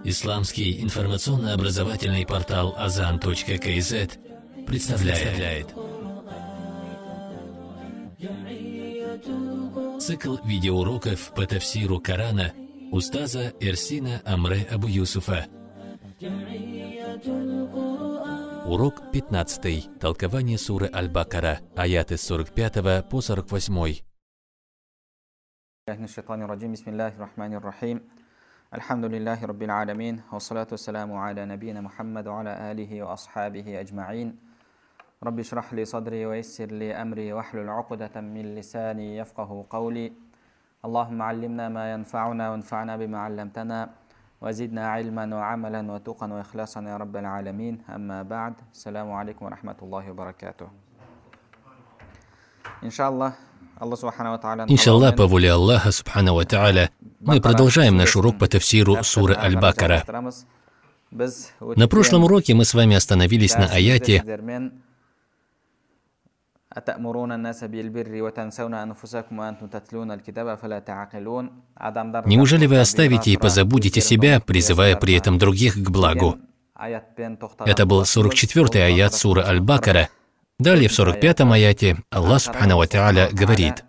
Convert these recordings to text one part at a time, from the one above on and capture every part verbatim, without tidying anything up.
Исламский информационно-образовательный портал азан точка кз представляет цикл видеоуроков по тафсиру Корана устаза Эрсина Амре Абу Юсуфа. Урок пятнадцатый. Толкование суры Аль-Бакара. Аяты с сорок пятого по сорок восьмой. Альхамдулиллахи раббил аламин, вассалату вассаламу аля набийна Мухаммад ва аля алихи ва асхабихи аджмаин. Рабби шрах ли садри ва яссир ли амри ва хлюл уқдатам мин лисани яфқаху қаули. Аллахумма аллимна ма янфауна ва анфa'на бима алламтана ва зидна илман ва амалан ва туқан ва ихласан я раббал аламин. Амма ба'д. Ассаламу алейкум ва рахматуллахи ва баракатух. Иншаллах, Иншаллах, по воле Аллаха Субхану ва Тааля, мы продолжаем наш урок по тафсиру суры Аль-Бакара. На прошлом уроке мы с вами остановились на аяте «Неужели вы оставите и позабудете себя, призывая при этом других к благу?» Это был сорок четвёртый аят суры Аль-Бакара. Далее в сорок пятом аяте Аллах Субхану ва Тааля говорит: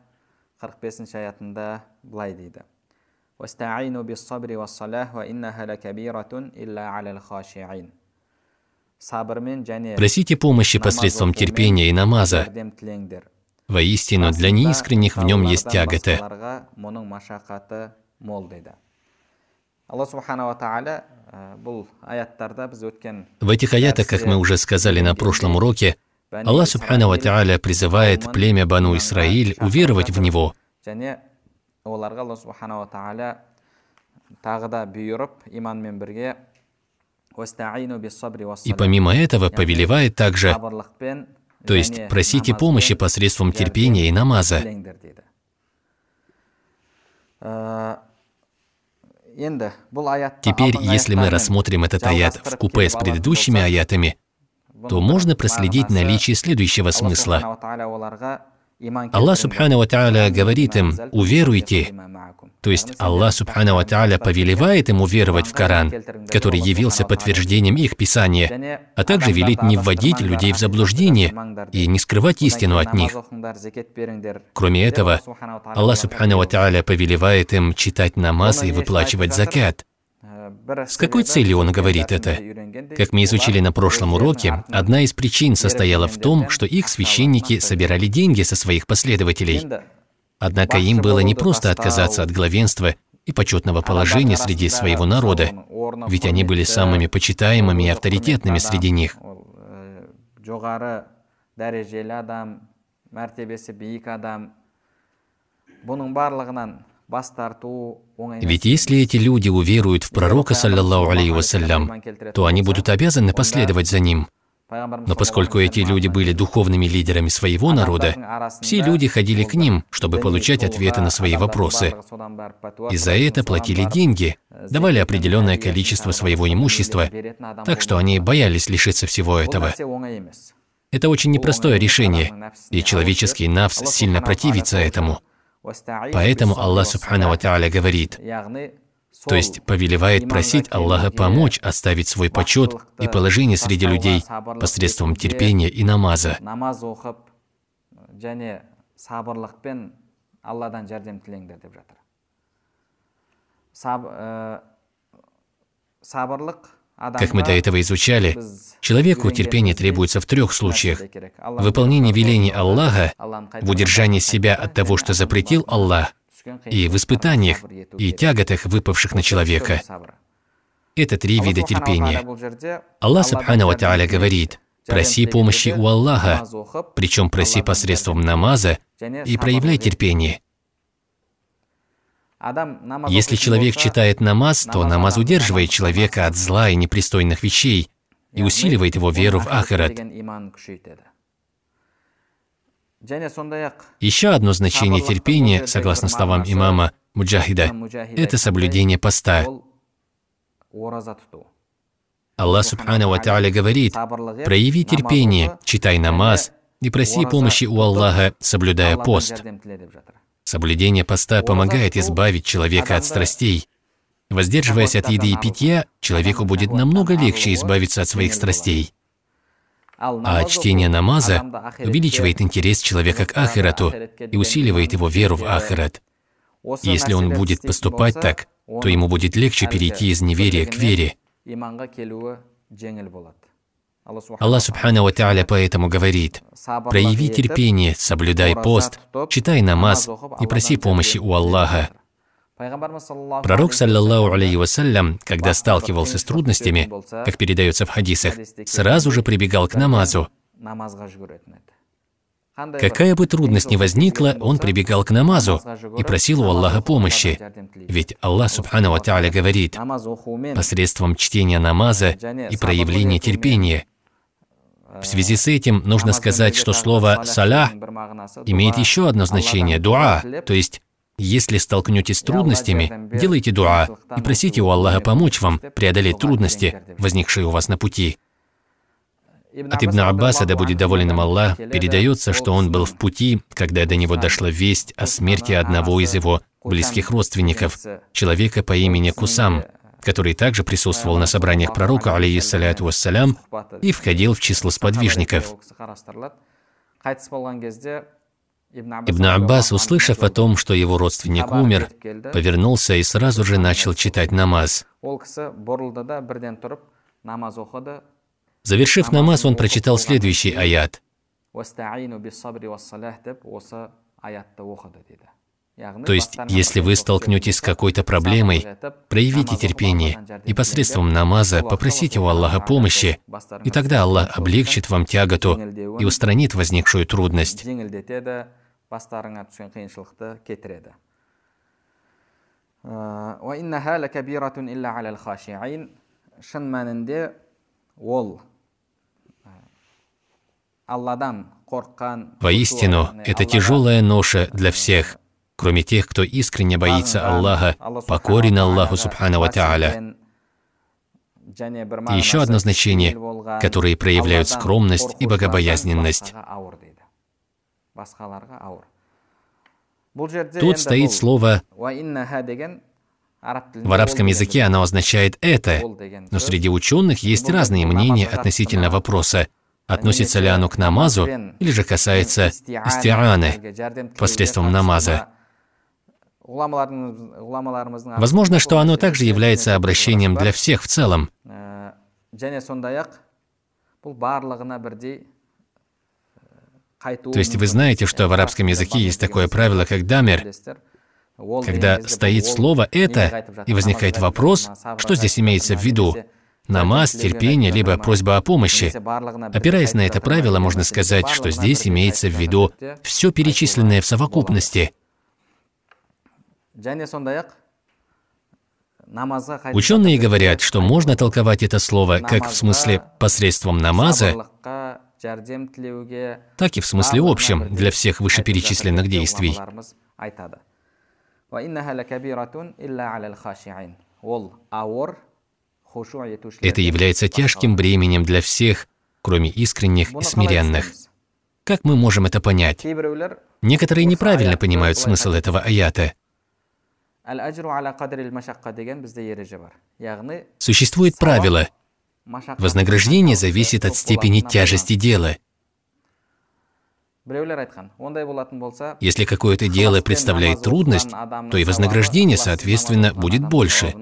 «Просите помощи посредством терпения и намаза. Воистину, для неискренних в нем есть тягота». В этих аятах, как мы уже сказали на прошлом уроке, Аллах Субхану ва Тааля призывает племя Бану Исраиль уверовать в Него. И помимо этого повелевает также, то есть просите помощи посредством терпения и намаза. Теперь, если мы рассмотрим этот аят вкупе с предыдущими аятами, то можно проследить наличие следующего смысла. Аллах Субхану ва Тааля говорит им: «Уверуйте». То есть Аллах Субхану ва Тааля повелевает им уверовать в Коран, который явился подтверждением их Писания, а также велит не вводить людей в заблуждение и не скрывать истину от них. Кроме этого, Аллах Субхану ва Тааля повелевает им читать намаз и выплачивать закат. С какой целью он говорит это? Как мы изучили на прошлом уроке, одна из причин состояла в том, что их священники собирали деньги со своих последователей. Однако им было не просто отказаться от главенства и почетного положения среди своего народа, ведь они были самыми почитаемыми и авторитетными среди них. Ведь если эти люди уверуют в пророка, саллаллаху алейхи вассалям, то они будут обязаны последовать за ним. Но поскольку эти люди были духовными лидерами своего народа, все люди ходили к ним, чтобы получать ответы на свои вопросы. И за это платили деньги, давали определенное количество своего имущества, так что они боялись лишиться всего этого. Это очень непростое решение, и человеческий нафс сильно противится этому. Поэтому Аллах Субхану ва Тааля говорит, то есть повелевает просить Аллаха помочь оставить свой почет и положение среди людей посредством терпения и намаза. Как мы до этого изучали, человеку терпение требуется в трех случаях: в выполнении велений Аллаха, в удержании себя от того, что запретил Аллах, и в испытаниях и тяготах, выпавших на человека. Это три вида терпения. Аллах Субхану ва Тааля говорит: проси помощи у Аллаха, причем проси посредством намаза и проявляй терпение. Если человек читает намаз, то намаз удерживает человека от зла и непристойных вещей и усиливает его веру в ахират. Еще одно значение терпения, согласно словам имама Муджахида, это соблюдение поста. Аллах Субхану ва Тааля говорит: прояви терпение, читай намаз и проси помощи у Аллаха, соблюдая пост. Соблюдение поста помогает избавить человека от страстей. Воздерживаясь от еды и питья, человеку будет намного легче избавиться от своих страстей. А чтение намаза увеличивает интерес человека к ахирату и усиливает его веру в ахират. Если он будет поступать так, то ему будет легче перейти из неверия к вере. Аллах Субхану ва Тааля поэтому говорит: «Прояви терпение, соблюдай пост, читай намаз и проси помощи у Аллаха». Пророк, саллаллаху алейхи вассалям, когда сталкивался с трудностями, как передается в хадисах, сразу же прибегал к намазу. Какая бы трудность ни возникла, он прибегал к намазу и просил у Аллаха помощи. Ведь Аллах Субхану ва Тааля говорит: посредством чтения намаза и проявления терпения. В связи с этим нужно сказать, что слово «салях» имеет еще одно значение – «дуа», то есть если столкнетесь с трудностями, делайте дуа и просите у Аллаха помочь вам преодолеть трудности, возникшие у вас на пути. От Ибн Аббаса, да будет доволен им Аллах, передается, что он был в пути, когда до него дошла весть о смерти одного из его близких родственников, человека по имени Кусам, который также присутствовал на собраниях пророка, алейхиссаляту вассалям, и входил в число сподвижников. Ибн Аббас, услышав о том, что его родственник умер, повернулся и сразу же начал читать намаз. Завершив намаз, он прочитал следующий аят. То есть, если вы столкнетесь с какой-то проблемой, проявите терпение и посредством намаза попросите у Аллаха помощи, и тогда Аллах облегчит вам тяготу и устранит возникшую трудность. Воистину, это тяжелая ноша для всех, кроме тех, кто искренне боится Аллаха, покорен Аллаху Субхану ва Тааля. И еще одно значение, которые проявляют скромность и богобоязненность. Тут стоит слово, в арабском языке оно означает «это», но среди ученых есть разные мнения относительно вопроса, относится ли оно к намазу или же касается истианы посредством намаза. Возможно, что оно также является обращением для всех в целом. То есть вы знаете, что в арабском языке есть такое правило, как дамир, когда стоит слово «это», и возникает вопрос, что здесь имеется в виду – намаз, терпение, либо просьба о помощи. Опираясь на это правило, можно сказать, что здесь имеется в виду все перечисленное в совокупности. Ученые говорят, что можно толковать это слово как в смысле посредством намаза, так и в смысле общем для всех вышеперечисленных действий. Это является тяжким бременем для всех, кроме искренних и смиренных. Как мы можем это понять? Некоторые неправильно понимают смысл этого аята. Существует правило: вознаграждение зависит от степени тяжести дела. Если какое-то дело представляет трудность, то и вознаграждение, соответственно, будет больше.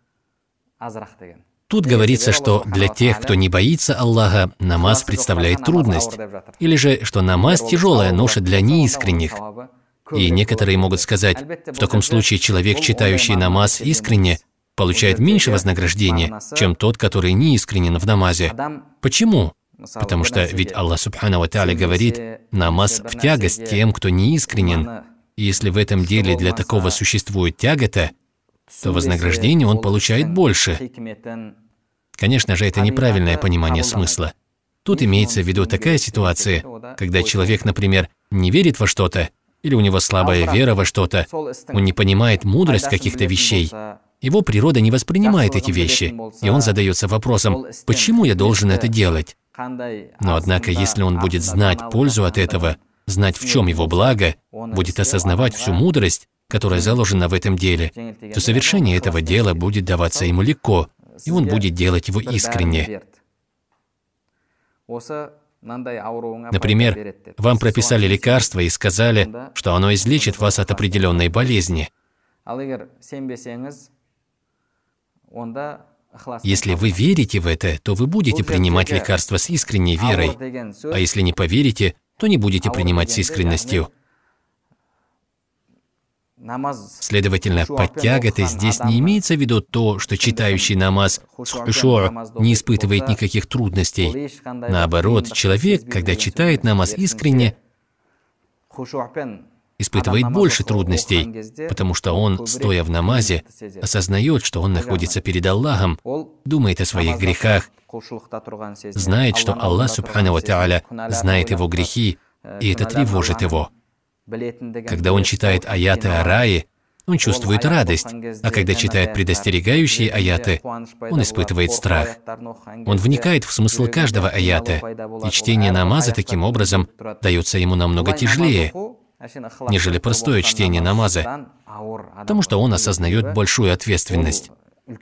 Тут говорится, что для тех, кто не боится Аллаха, намаз представляет трудность, или же, что намаз – тяжелая ноша для неискренних. И некоторые могут сказать, в таком случае человек, читающий намаз искренне, получает меньше вознаграждения, чем тот, который не искренен в намазе. Почему? Потому что ведь Аллах Субхану ва Тааля говорит: намаз в тягость тем, кто не искренен. И если в этом деле для такого существует тягота, то вознаграждение он получает больше. Конечно же, это неправильное понимание смысла. Тут имеется в виду такая ситуация, когда человек, например, не верит во что-то, или у него слабая вера во что-то, он не понимает мудрость каких-то вещей. Его природа не воспринимает эти вещи, и он задается вопросом: почему я должен это делать? Но однако, если он будет знать пользу от этого, знать, в чем его благо, будет осознавать всю мудрость, которая заложена в этом деле, то совершение этого дела будет даваться ему легко, и он будет делать его искренне. Например, вам прописали лекарство и сказали, что оно излечит вас от определенной болезни. Если вы верите в это, то вы будете принимать лекарство с искренней верой, а если не поверите, то не будете принимать с искренностью. Следовательно, под тяготой здесь не имеется в виду то, что читающий намаз с хушуа не испытывает никаких трудностей. Наоборот, человек, когда читает намаз искренне, испытывает больше трудностей, потому что он, стоя в намазе, осознает, что он находится перед Аллахом, думает о своих грехах, знает, что Аллах, субхану ва тааля, знает его грехи, и это тревожит его. Когда он читает аяты о рае, он чувствует радость, а когда читает предостерегающие аяты, он испытывает страх. Он вникает в смысл каждого аята, и чтение намаза таким образом дается ему намного тяжелее, нежели простое чтение намаза, потому что он осознает большую ответственность.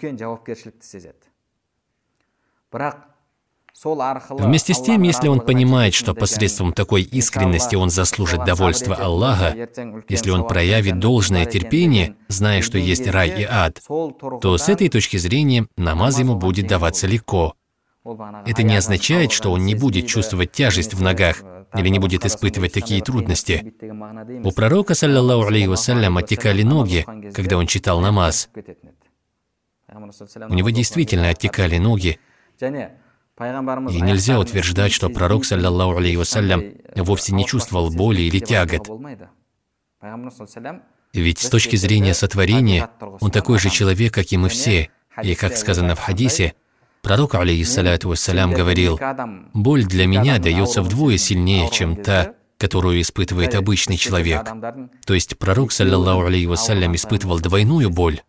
Вместе с тем, если он понимает, что посредством такой искренности он заслужит довольства Аллаха, если он проявит должное терпение, зная, что есть рай и ад, то с этой точки зрения намаз ему будет даваться легко. Это не означает, что он не будет чувствовать тяжесть в ногах или не будет испытывать такие трудности. У пророка, саллаллаху алейхи вассалям, оттекали ноги, когда он читал намаз. У него действительно оттекали ноги. И нельзя утверждать, что пророк, саллаллаху алейхи вассалям, вовсе не чувствовал боли или тягот. Ведь с точки зрения сотворения, он такой же человек, как и мы все. И, как сказано в хадисе, пророк, алейхиссаляту вассалям, говорил: «Боль для меня дается вдвое сильнее, чем та, которую испытывает обычный человек». То есть пророк, саллаллаху алейхи вассалям, испытывал двойную боль.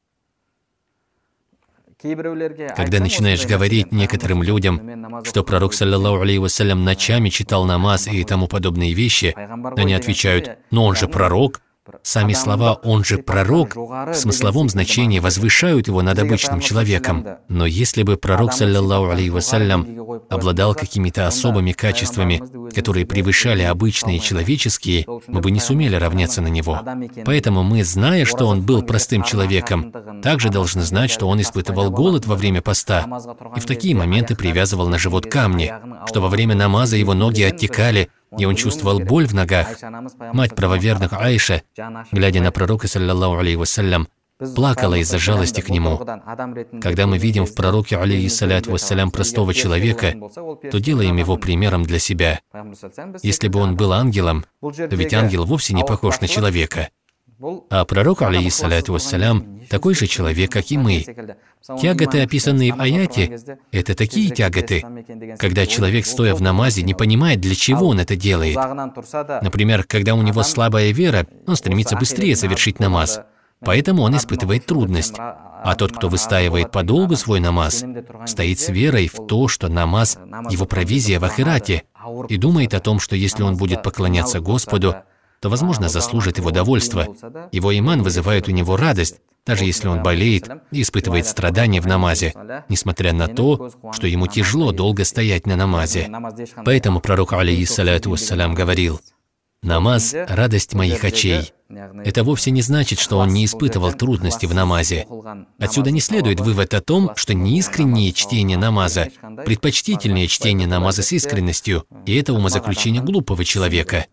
Когда начинаешь говорить некоторым людям, что пророк, саллаллаху алейхи вассалям, ночами читал намаз и тому подобные вещи, они отвечают: «Но он же пророк». Сами слова «он же пророк» в смысловом значении возвышают его над обычным человеком. Но если бы пророк, саллаллаху алейхи вассалям, обладал какими-то особыми качествами, которые превышали обычные человеческие, мы бы не сумели равняться на него. Поэтому мы, зная, что он был простым человеком, также должны знать, что он испытывал голод во время поста и в такие моменты привязывал на живот камни, что во время намаза его ноги оттекали, и он чувствовал боль в ногах. Мать правоверных Аиша, глядя на пророка, саллаллаху алейхи вассалям, плакала из-за жалости к нему. Когда мы видим в пророке, алейхиссаляту вассалям, простого человека, то делаем его примером для себя. Если бы он был ангелом, то ведь ангел вовсе не похож на человека. А пророк, алейхиссаляту вассалям, такой же человек, как и мы. Тяготы, описанные в аяте, это такие тяготы, когда человек, стоя в намазе, не понимает, для чего он это делает. Например, когда у него слабая вера, он стремится быстрее совершить намаз, поэтому он испытывает трудность. А тот, кто выстаивает подолгу свой намаз, стоит с верой в то, что намаз – его провизия в ахирате, и думает о том, что если он будет поклоняться Господу, то, возможно, заслужит его довольство. Его иман вызывает у него радость, даже если он болеет и испытывает страдания в намазе, несмотря на то, что ему тяжело долго стоять на намазе. Поэтому пророк, алейхиссаляту вассалям, говорил: «Намаз – радость моих очей». Это вовсе не значит, что он не испытывал трудности в намазе. Отсюда не следует вывод о том, что неискреннее чтение намаза предпочтительнее чтение намаза с искренностью, и это умозаключение глупого человека.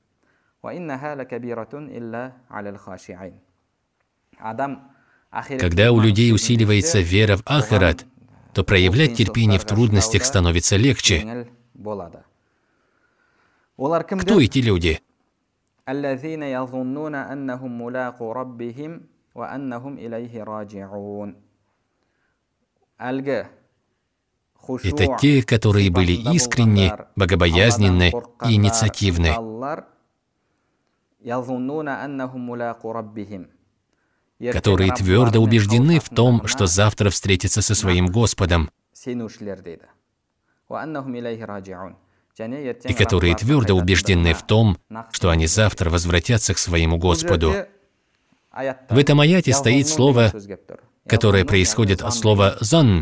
Когда у людей усиливается вера в ахират, то проявлять терпение в трудностях становится легче. Кто эти люди? Это те, которые были искренни, богобоязненны и инициативны. Которые твердо убеждены в том, что завтра встретятся со своим Господом, и которые твердо убеждены в том, что они завтра возвратятся к своему Господу. В этом аяте стоит слово, которое происходит от слова «зан».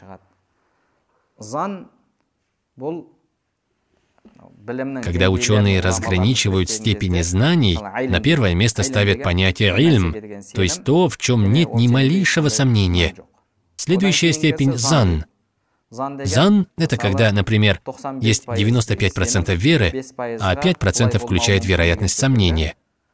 Когда ученые разграничивают степени знаний, на первое место ставят понятие «ильм», то есть то, в чем нет ни малейшего сомнения. Следующая степень — «зан». «Зан» — это когда, например, есть девяносто пять процентов веры, а пять процентов включает вероятность сомнения.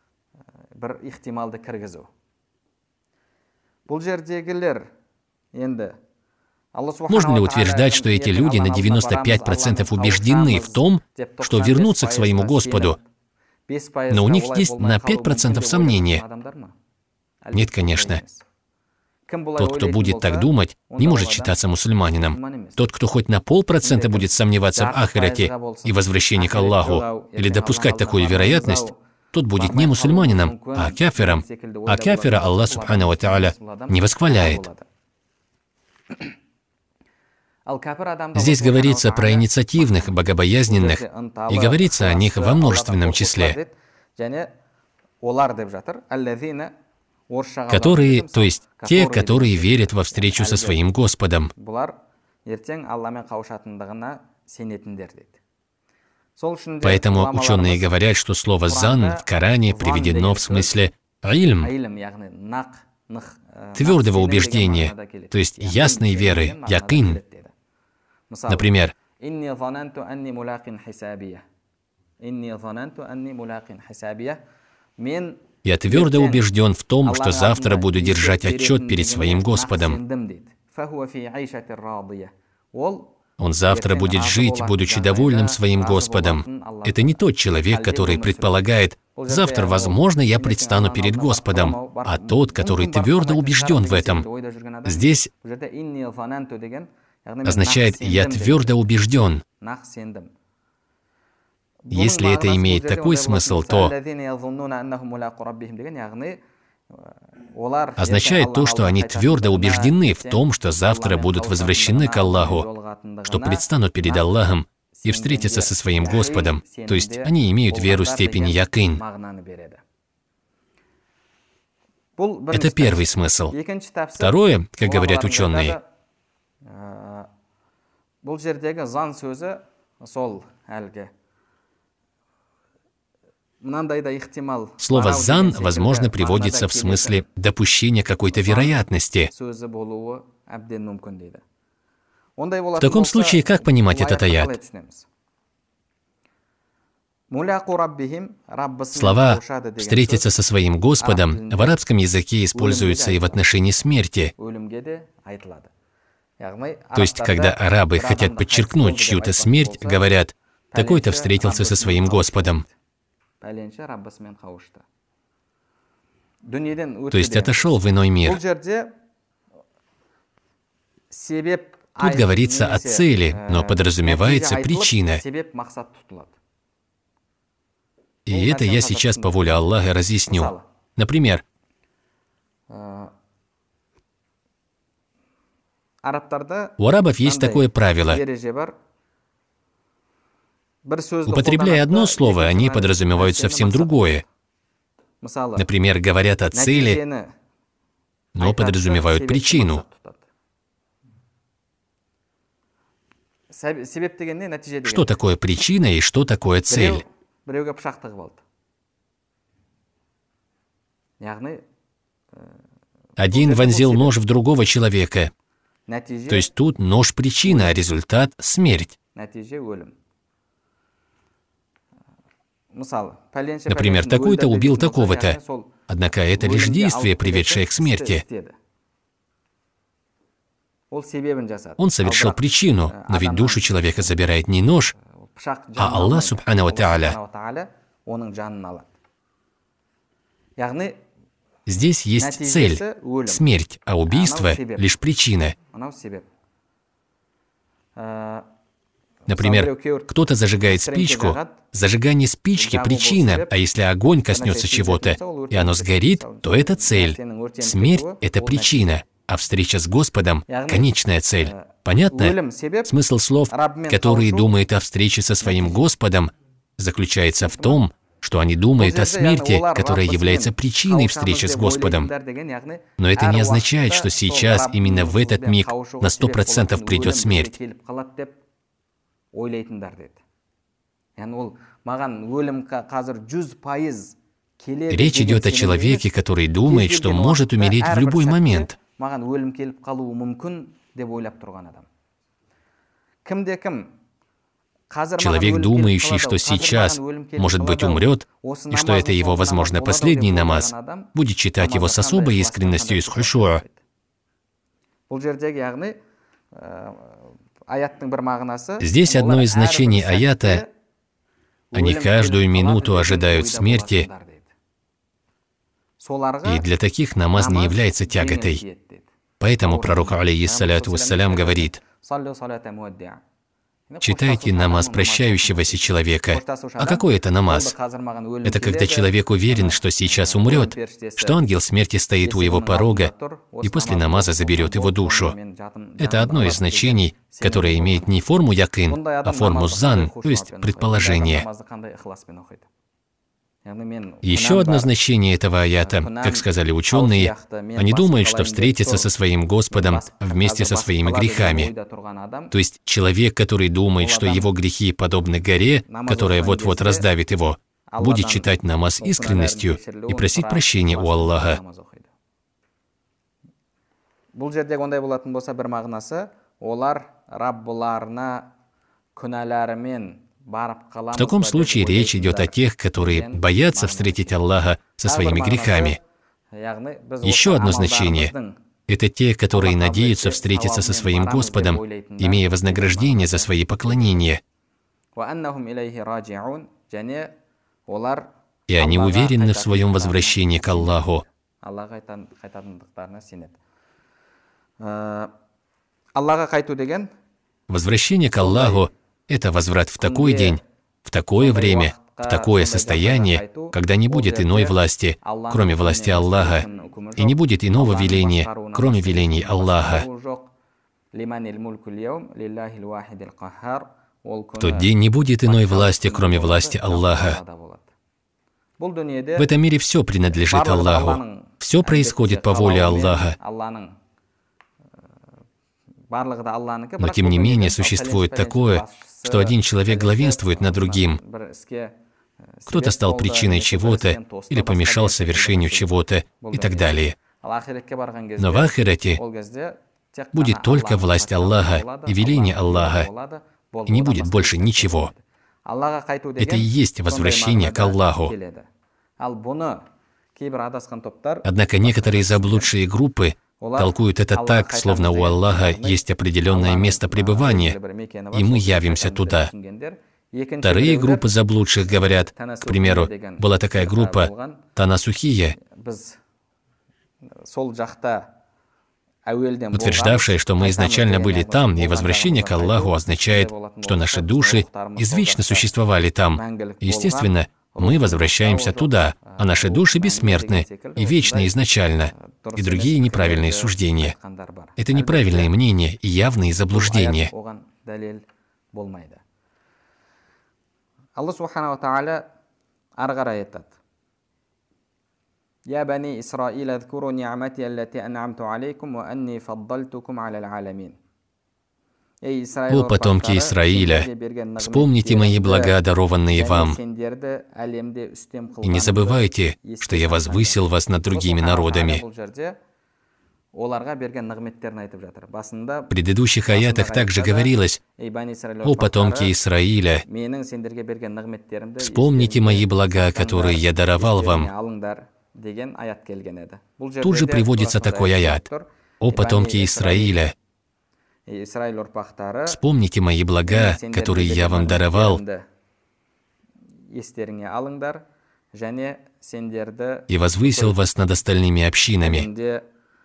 Можно ли утверждать, что эти люди на девяносто пять процентов убеждены в том, что вернутся к своему Господу, но у них есть на пять процентов сомнения? Нет, конечно. Тот, кто будет так думать, не может считаться мусульманином. Тот, кто хоть на полпроцента будет сомневаться в ахирате и возвращении к Аллаху, или допускать такую вероятность, тот будет не мусульманином, а кафиром. А кафира Аллах Субхану ва Тааля не восхваляет. Здесь говорится про инициативных, богобоязненных, и говорится о них во множественном числе. Которые, то есть те, которые верят во встречу со своим Господом. Поэтому ученые говорят, что слово «зан» в Коране приведено в смысле «ильм», твердого убеждения, то есть ясной веры, якин. Например, «Я твердо убежден в том, что завтра буду держать отчет перед своим Господом». Он завтра будет жить, будучи довольным своим Господом. Это не тот человек, который предполагает: завтра, возможно, я предстану перед Господом, а тот, который твердо убежден в этом. Здесь означает «я твердо убежден». Если это имеет такой смысл, то означает то, что они твердо убеждены в том, что завтра будут возвращены к Аллаху, что предстанут перед Аллахом и встретятся со своим Господом. То есть они имеют веру степени якин. Это первый смысл. Второе, как говорят ученые, слово «зан», возможно, приводится в смысле допущения какой-то вероятности. В таком случае, как понимать этот аят? Слова «встретиться со своим Господом» в арабском языке используются и в отношении смерти. То есть, когда арабы хотят подчеркнуть чью-то смерть, говорят: «такой-то встретился со своим Господом». То есть отошел в иной мир. Тут говорится о цели, но подразумевается причина. И это я сейчас по воле Аллаха разъясню. Например, у арабов есть такое правило. Употребляя одно слово, они подразумевают совсем другое. Например, говорят о цели, но подразумевают причину. Что такое причина и что такое цель? Один вонзил нож в другого человека. То есть тут нож — причина, а результат — смерть. Например, такой-то убил такого-то. Однако это лишь действие, приведшее к смерти. Он совершил причину, но ведь душу человека забирает не нож, а Аллах Субхану ва Тааля. Здесь есть цель — смерть, а убийство — лишь причина. Например, кто-то зажигает спичку. Зажигание спички — причина, а если огонь коснется чего-то, и оно сгорит, то это цель. Смерть — это причина, а встреча с Господом — конечная цель. Понятно? Смысл слов, которые думают о встрече со своим Господом, заключается в том, что они думают о смерти, которая является причиной встречи с Господом. Но это не означает, что сейчас, именно в этот миг, на сто процентов придет смерть. Речь идет о человеке, который думает, что может умереть в любой момент. Человек, думающий, что сейчас, может быть, умрет, и что это его, возможно, последний намаз, будет читать его с особой искренностью и с хушуа. Здесь одно из значений аята: они каждую минуту ожидают смерти, и для таких намаз не является тяготой. Поэтому пророк, алейхиссаляту вассалям, говорит: читайте намаз прощающегося человека. А какой это намаз? Это когда человек уверен, что сейчас умрет, что ангел смерти стоит у его порога и после намаза заберет его душу. Это одно из значений, которое имеет не форму якин, а форму зан, то есть предположение. Еще одно значение этого аята, как сказали ученые, они думают, что встретятся со своим Господом вместе со своими грехами. То есть человек, который думает, что его грехи подобны горе, которая вот-вот раздавит его, будет читать намаз искренностью и просить прощения у Аллаха. В таком случае речь идет о тех, которые боятся встретить Аллаха со своими грехами. Еще одно значение – это те, которые надеются встретиться со своим Господом, имея вознаграждение за свои поклонения. И они уверены в своем возвращении к Аллаху. Возвращение к Аллаху – это возврат в такой день, в такое время, в такое состояние, когда не будет иной власти, кроме власти Аллаха, и не будет иного веления, кроме велений Аллаха. В тот день не будет иной власти, кроме власти Аллаха. В этом мире все принадлежит Аллаху. Все происходит по воле Аллаха. Но тем не менее существует такое, что один человек главенствует над другим. Кто-то стал причиной чего-то или помешал совершению чего-то и так далее. Но в ахирате будет только власть Аллаха и веление Аллаха, и не будет больше ничего. Это и есть возвращение к Аллаху. Однако некоторые заблудшие группы толкуют это так, словно у Аллаха есть определенное место пребывания, и мы явимся туда. Вторые группы заблудших говорят, к примеру, была такая группа Танасухия, утверждавшая, что мы изначально были там, и возвращение к Аллаху означает, что наши души извечно существовали там. Естественно, мы возвращаемся туда, а наши души бессмертны и вечны изначально, и другие неправильные суждения. Это неправильные мнения и явные заблуждения. Аллах Субхану ва Тааля аргара айтат: «Я бани Исраил, адкуру ни'мати аллати ан'амту алейкум ва анни фаддалтукум аля ал'алямин». О потомки Исраиля, вспомните мои блага, дарованные вам, и не забывайте, что я возвысил вас над другими народами. В предыдущих аятах также говорилось: «О потомки Исраиля, вспомните мои блага, которые я даровал вам». Тут же приводится такой аят: «О потомки Исраиля, вспомните мои блага, которые я вам даровал, и возвысил вас над остальными общинами».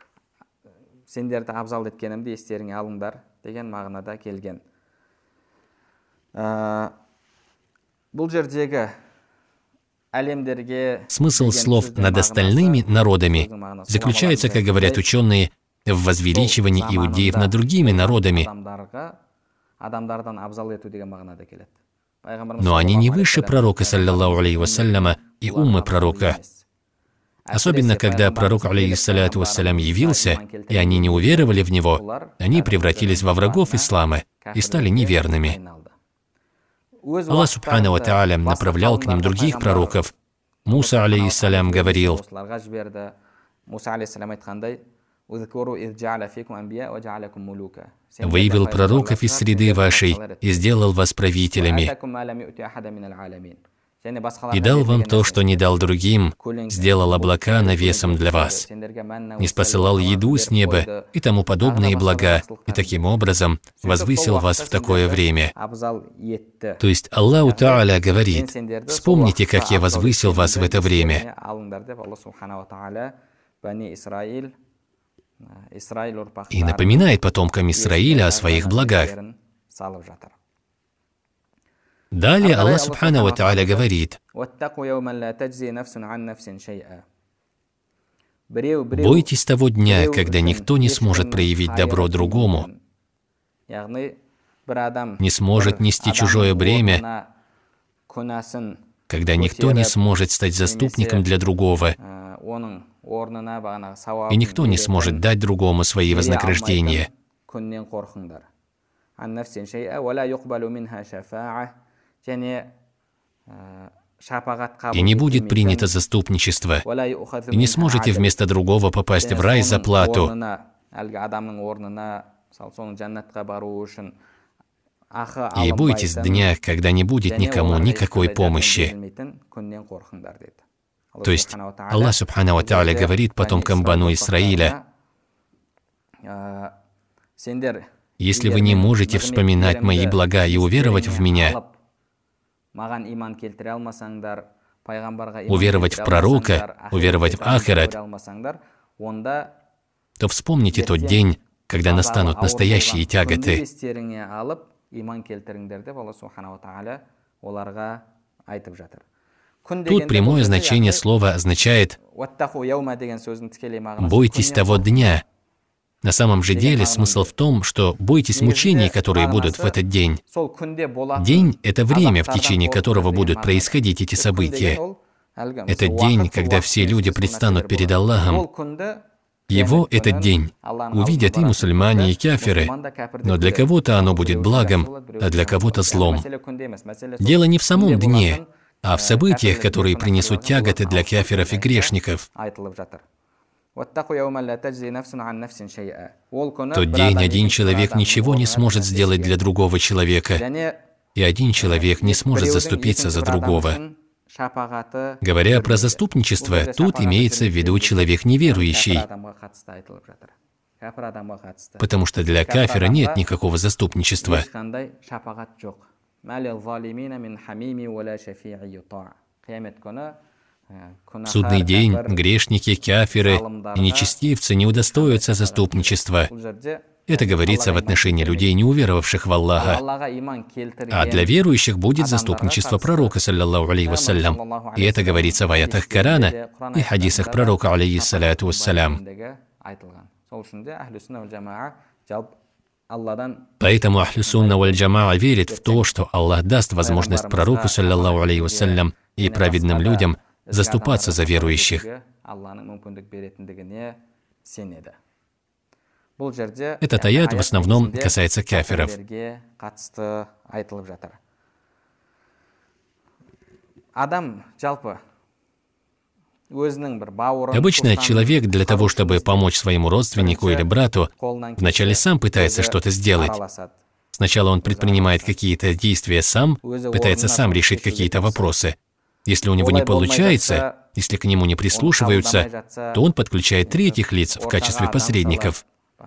Смысл слов «над остальными народами» заключается, как говорят ученые, в возвеличивании иудеев над другими народами. Но они не выше пророка, саллаллаху алейхи вассаляма, и уммы пророка. Особенно, когда пророк, алейхиссаляту вассалям, явился, и они не уверовали в него, они превратились во врагов ислама и стали неверными. Аллах субхану ва тааля направлял к ним других пророков. Муса, алейхиссалям, говорил: «Выявил пророков из среды вашей и сделал вас правителями, и дал вам то, что не дал другим, сделал облака навесом для вас, не спосылал еду с неба и тому подобные блага, и таким образом возвысил вас в такое время». То есть Аллаху Тааля говорит: вспомните, как я возвысил вас в это время. И напоминает потомкам Исраиля о своих благах. Далее Аллах Субхану ва Тааля говорит: «Бойтесь того дня, когда никто не сможет проявить добро другому, не сможет нести чужое бремя, когда никто не сможет стать заступником для другого, и никто не сможет дать другому свои вознаграждения». И не будет принято заступничество, и не сможете вместо другого попасть в рай за плату. И бойтесь дня, когда не будет никому никакой помощи. То есть Аллах Субхану ва Тааля говорит потомкам Бану Исраиля: если вы не можете вспоминать мои блага и уверовать в меня, уверовать в пророка, уверовать в ахират, то вспомните тот день, когда настанут настоящие тяготы. Тут прямое значение слова означает «бойтесь того дня». На самом же деле смысл в том, что бойтесь мучений, которые будут в этот день. День — это время, в течение которого будут происходить эти события. Это день, когда все люди предстанут перед Аллахом. Его, этот день, увидят и мусульмане, и кафиры, но для кого-то оно будет благом, а для кого-то злом. Дело не в самом дне, а в событиях, которые принесут тяготы для кафиров и грешников. Тот день один человек ничего не сможет сделать для другого человека, и один человек не сможет заступиться за другого. Говоря про заступничество, тут имеется в виду человек неверующий, потому что для кафира нет никакого заступничества. В судный день грешники, кафиры и нечестивцы не удостоятся заступничества. Это говорится в отношении людей, не уверовавших в Аллаха. А для верующих будет заступничество пророка, саллаллаху алейхи вассалям. И это говорится в аятах Корана и хадисах пророка, алейхиссаляту вассалям. Поэтому Ахлю Сунна валь Джамаа верит в то, что Аллах даст возможность пророку, саллаллаху алейхи вассалям, и праведным людям заступаться за верующих. Этот аят в основном касается кафиров. Обычно человек для того, чтобы помочь своему родственнику или брату, вначале сам пытается что-то сделать. Сначала он предпринимает какие-то действия сам, пытается сам решить какие-то вопросы. Если у него не получается, если к нему не прислушиваются, то он подключает третьих лиц в качестве посредников.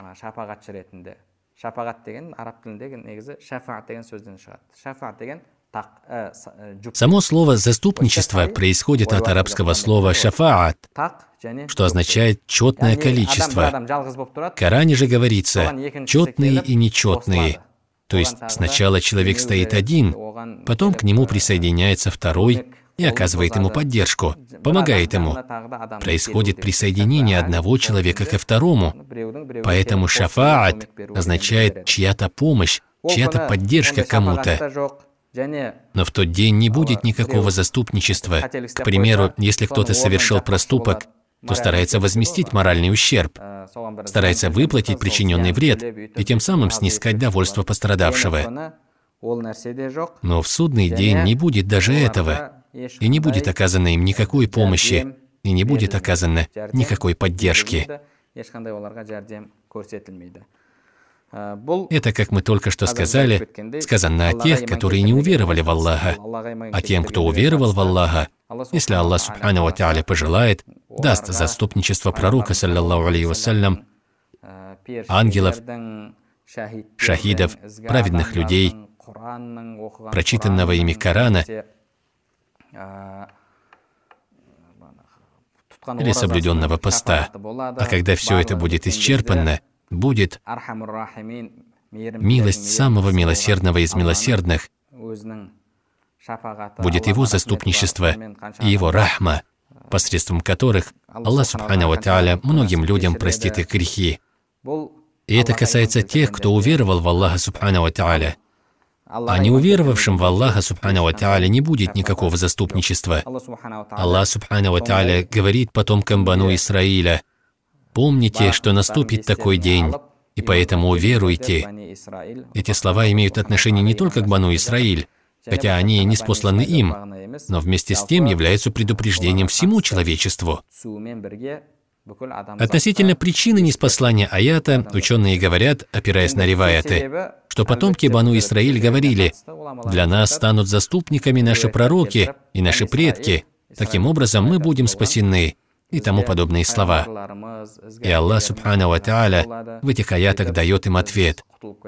Само слово «заступничество» происходит от арабского слова «шафаат», что означает «четное количество». В Коране же говорится «четные и нечетные». То есть сначала человек стоит один, потом к нему присоединяется второй и оказывает ему поддержку, помогает ему. Происходит присоединение одного человека ко второму. Поэтому шафаат означает чья-то помощь, чья-то поддержка кому-то. Но в тот день не будет никакого заступничества. К примеру, если кто-то совершил проступок, то старается возместить моральный ущерб, старается выплатить причиненный вред и тем самым снискать довольство пострадавшего. Но в судный день не будет даже этого, и не будет оказано им никакой помощи, и не будет оказано никакой поддержки. Это, как мы только что сказали, сказано о тех, которые не уверовали в Аллаха. А тем, кто уверовал в Аллаха, если Аллах Субхану ва Тааля пожелает, даст заступничество пророка, саллаллаху алейхи вассалям, ангелов, шахидов, праведных людей, прочитанного ими Корана или соблюденного поста. А когда все это будет исчерпано, будет милость самого милосердного из милосердных, будет его заступничество и его рахма, посредством которых Аллах Субхану ва Тааля многим людям простит их грехи. И это касается тех, кто уверовал в Аллаха Субхану ва Тааля. А неуверовавшим в Аллаха Субхану ва Тааля не будет никакого заступничества. Аллах Субхану ва Тааля говорит потомкам Бану Исраиля: «Помните, что наступит такой день, и поэтому уверуйте». Эти слова имеют отношение не только к Бану Исраиль, хотя они и ниспосланы им, но вместе с тем являются предупреждением всему человечеству. Относительно причины ниспослания аята, ученые говорят, опираясь на риваяты, что потомки Бану Исраиль говорили: «Для нас станут заступниками наши пророки и наши предки, таким образом мы будем спасены», и тому подобные слова. И Аллах Субхану ва Тааля в этих аятах дает им ответ.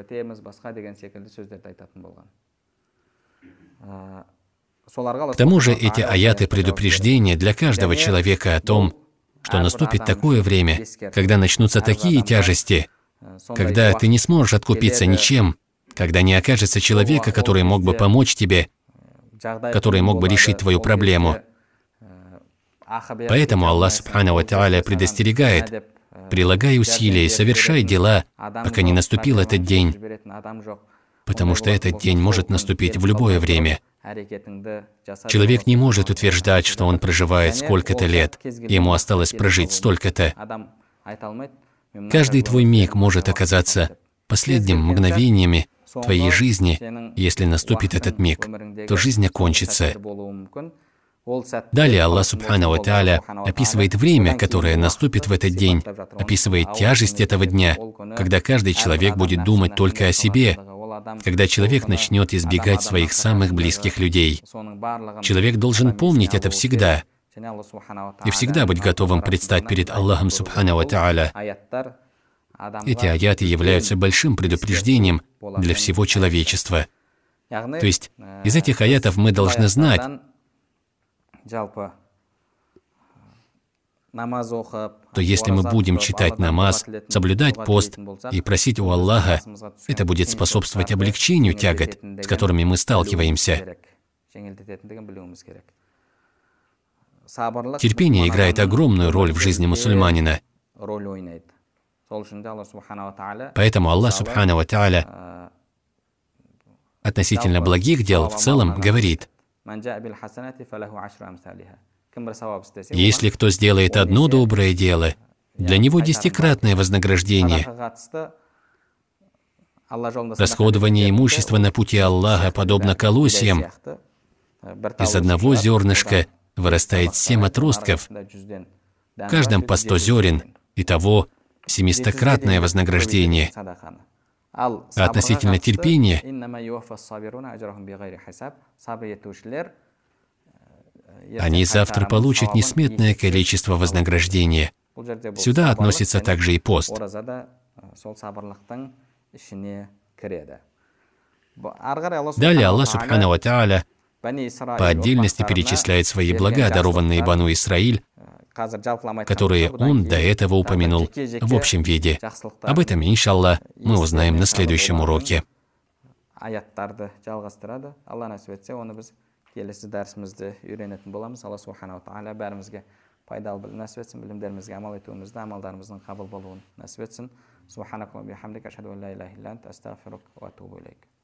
К тому же эти аяты предупреждения для каждого человека о том, что наступит такое время, когда начнутся такие тяжести, когда ты не сможешь откупиться ничем, когда не окажется человека, который мог бы помочь тебе, который мог бы решить твою проблему. Поэтому Аллах Субхану ва Тааля предостерегает: прилагай усилия и совершай дела, пока не наступил этот день, потому что этот день может наступить в любое время. Человек не может утверждать, что он проживает сколько-то лет, ему осталось прожить столько-то. Каждый твой миг может оказаться последним мгновениями твоей жизни. Если наступит этот миг, то жизнь окончится. Далее Аллах Субхану ва Тааля описывает время, которое наступит в этот день, описывает тяжесть этого дня, когда каждый человек будет думать только о себе, когда человек начнет избегать своих самых близких людей. Человек должен помнить это всегда и всегда быть готовым предстать перед Аллахом Субхану ва Тааля. Эти аяты являются большим предупреждением для всего человечества. То есть из этих аятов мы должны знать, то если мы будем читать намаз, соблюдать пост и просить у Аллаха, это будет способствовать облегчению тягот, с которыми мы сталкиваемся. Терпение играет огромную роль в жизни мусульманина. Поэтому Аллах Субхану ва Тааля относительно благих дел в целом говорит: если кто сделает одно доброе дело, для него десятикратное вознаграждение. Расходование имущества на пути Аллаха подобно колосьям. Из одного зернышка вырастает семь отростков, в каждом по сто зерен, итого семистократное вознаграждение. А относительно терпения, они завтра получат несметное количество вознаграждения. Сюда относится также и пост. Далее Аллах Субхану ва Тааля по отдельности перечисляет свои блага, дарованные Бану Исраиль, которые он до этого упомянул в общем виде. Об этом, иншаллах, мы узнаем на следующем уроке. Келесі дәрісімізді үйренетін боламыз. Алла Субхану ва Тааля бәрімізге пайдалы нәсіп етсін, білімдерімізге амал етуімізді, амалдарымыздың қабыл болуын нәсіп етсін. Субханакаллахумма ва бихамдика, ашһаду ан ла илаха илля анта, астағфирука ва атубу илейк.